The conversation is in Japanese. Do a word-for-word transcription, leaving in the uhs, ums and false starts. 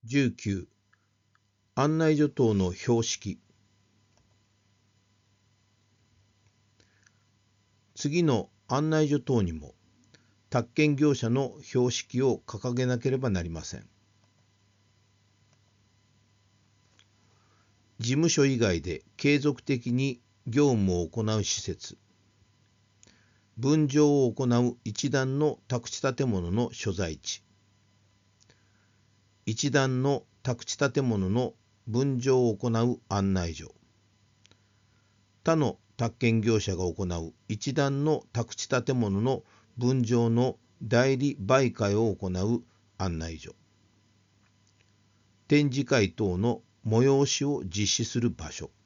じゅうきゅう案内所等の標識。次の案内所等にも宅建業者の標識を掲げなければなりません。事務所以外で継続的に業務を行う施設、分譲を行う一段の宅地建物の所在地、一段の宅地建物の分譲を行う案内所、他の宅建業者が行う一段の宅地建物の分譲の代理媒介を行う案内所、展示会等の催しを実施する場所。